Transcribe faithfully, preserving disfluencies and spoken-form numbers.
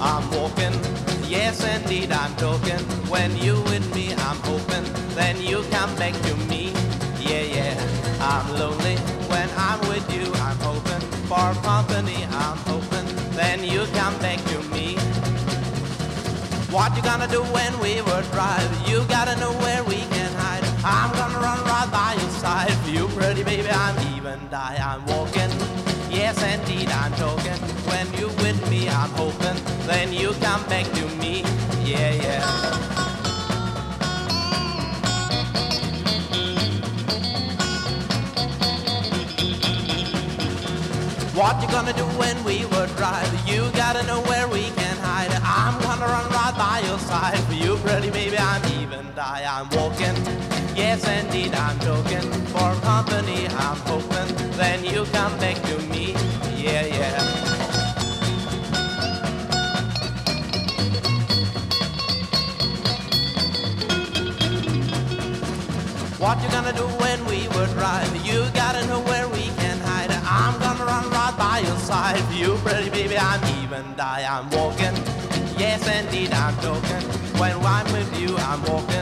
I'm walking. Yes, indeed, I'm talking. When you with me, I'm hoping. Then you come back to me. Yeah, yeah. I'm lonely when I'm with you. I'm hoping for company. I'm hoping. Then you come back to me. What you gonna do when we will drive? You gotta know where we can hide. I'm gonna run right by your side. For you, pretty baby, I'm even die. I'm walking. Yes, indeed, I'm talking. When you with me, I'm hoping. Then you come back to me. Yeah, yeah. What you gonna do when we will drive? You gotta know where we can hide. I'm gonna run right by your side. For you, pretty baby, I'm even die. I'm walking. Yes, indeed, I'm talking. For company, I'm hoping. Then you come back to me. Yeah, yeah. What you gonna do when we will drive? You gotta know where we can hide. I'm gonna run right by your side. For you, pretty baby, I'm even die. I'm walking. Yes, indeed, I'm talking. When I'm with you, I'm walking.